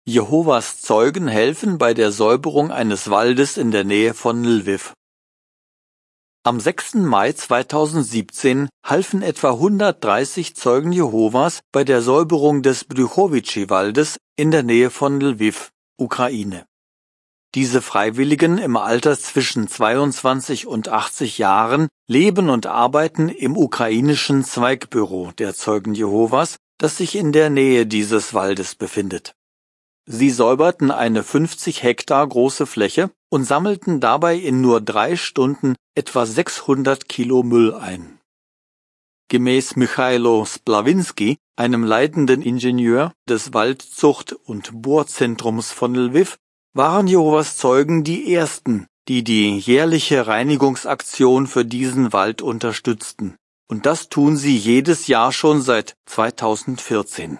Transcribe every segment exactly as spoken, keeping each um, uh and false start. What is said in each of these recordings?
Jehovas Zeugen helfen bei der Säuberung eines Waldes in der Nähe von Lwiw. Am sechsten Mai zweitausendsiebzehn halfen etwa hundertdreißig Zeugen Jehovas bei der Säuberung des Brjuchowiczi-Waldes in der Nähe von Lwiw, Ukraine. Diese Freiwilligen im Alter zwischen zweiundzwanzig und achtzig Jahren leben und arbeiten im ukrainischen Zweigbüro der Zeugen Jehovas, das sich in der Nähe dieses Waldes befindet. Sie säuberten eine fünfzig Hektar große Fläche und sammelten dabei in nur drei Stunden etwa sechshundert Kilo Müll ein. Gemäß Michailo Splawinski, einem leitenden Ingenieur des Waldzucht- und Bohrzentrums von Lwiw, waren Jehovas Zeugen die ersten, die die jährliche Reinigungsaktion für diesen Wald unterstützten. Und das tun sie jedes Jahr schon seit zweitausendvierzehn.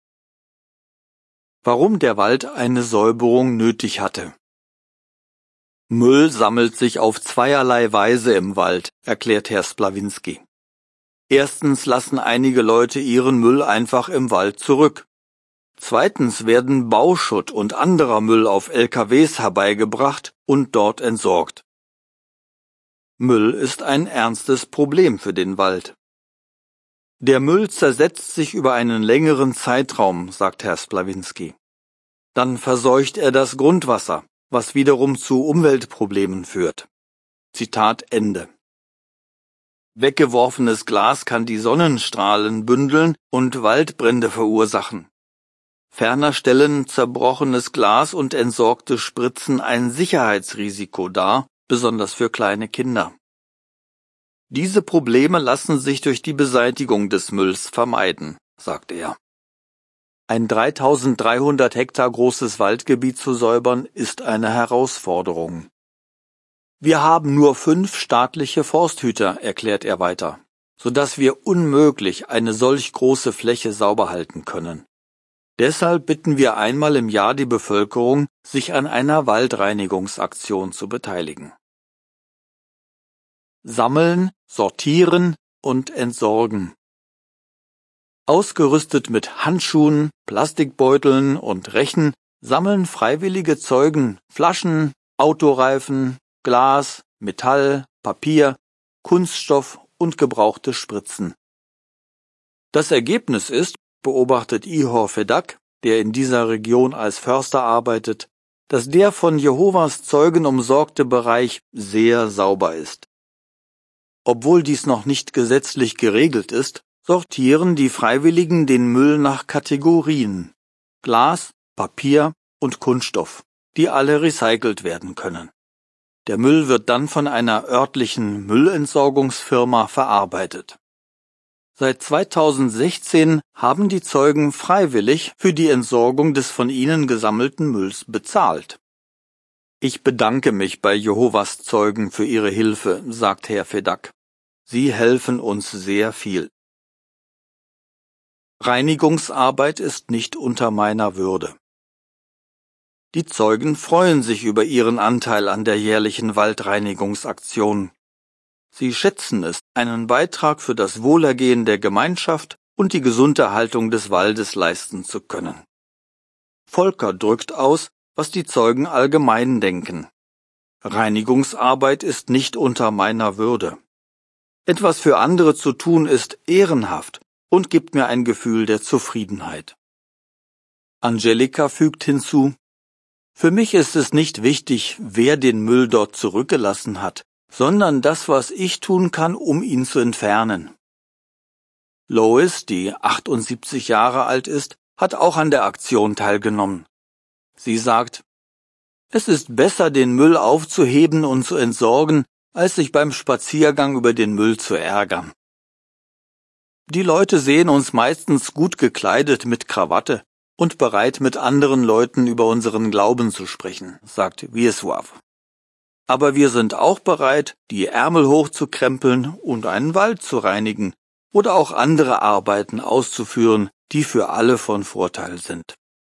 Warum der Wald eine Säuberung nötig hatte. Müll sammelt sich auf zweierlei Weise im Wald, erklärt Herr Splawinski. Erstens lassen einige Leute ihren Müll einfach im Wald zurück. Zweitens werden Bauschutt und anderer Müll auf L K Ws herbeigebracht und dort entsorgt. Müll ist ein ernstes Problem für den Wald. Der Müll zersetzt sich über einen längeren Zeitraum, sagt Herr Splawinski. Dann verseucht er das Grundwasser, was wiederum zu Umweltproblemen führt. Zitat Ende. Weggeworfenes Glas kann die Sonnenstrahlen bündeln und Waldbrände verursachen. Ferner stellen zerbrochenes Glas und entsorgte Spritzen ein Sicherheitsrisiko dar, besonders für kleine Kinder. Diese Probleme lassen sich durch die Beseitigung des Mülls vermeiden, sagt er. Ein dreitausenddreihundert Hektar großes Waldgebiet zu säubern, ist eine Herausforderung. Wir haben nur fünf staatliche Forsthüter, erklärt er weiter, sodass wir unmöglich eine solch große Fläche sauber halten können. Deshalb bitten wir einmal im Jahr die Bevölkerung, sich an einer Waldreinigungsaktion zu beteiligen. Sammeln, sortieren und entsorgen. Ausgerüstet mit Handschuhen, Plastikbeuteln und Rechen sammeln freiwillige Zeugen Flaschen, Autoreifen, Glas, Metall, Papier, Kunststoff und gebrauchte Spritzen. Das Ergebnis ist, beobachtet Ihor Fedak, der in dieser Region als Förster arbeitet, dass der von Jehovas Zeugen umsorgte Bereich sehr sauber ist. Obwohl dies noch nicht gesetzlich geregelt ist, sortieren die Freiwilligen den Müll nach Kategorien: Glas, Papier und Kunststoff, die alle recycelt werden können. Der Müll wird dann von einer örtlichen Müllentsorgungsfirma verarbeitet. Seit zweitausendsechzehn haben die Zeugen freiwillig für die Entsorgung des von ihnen gesammelten Mülls bezahlt. Ich bedanke mich bei Jehovas Zeugen für ihre Hilfe, sagt Herr Fedak. Sie helfen uns sehr viel. Reinigungsarbeit ist nicht unter meiner Würde. Die Zeugen freuen sich über ihren Anteil an der jährlichen Waldreinigungsaktion. Sie schätzen es, einen Beitrag für das Wohlergehen der Gemeinschaft und die Gesunderhaltung des Waldes leisten zu können. Volker drückt aus, was die Zeugen allgemein denken. Reinigungsarbeit ist nicht unter meiner Würde. Etwas für andere zu tun ist ehrenhaft und gibt mir ein Gefühl der Zufriedenheit. Angelika fügt hinzu: Für mich ist es nicht wichtig, wer den Müll dort zurückgelassen hat, sondern das, was ich tun kann, um ihn zu entfernen. Lois, die achtundsiebzig Jahre alt ist, hat auch an der Aktion teilgenommen. Sie sagt: Es ist besser, den Müll aufzuheben und zu entsorgen, als sich beim Spaziergang über den Müll zu ärgern. Die Leute sehen uns meistens gut gekleidet mit Krawatte und bereit, mit anderen Leuten über unseren Glauben zu sprechen, sagt Wiesław. Aber wir sind auch bereit, die Ärmel hochzukrempeln und einen Wald zu reinigen oder auch andere Arbeiten auszuführen, die für alle von Vorteil sind.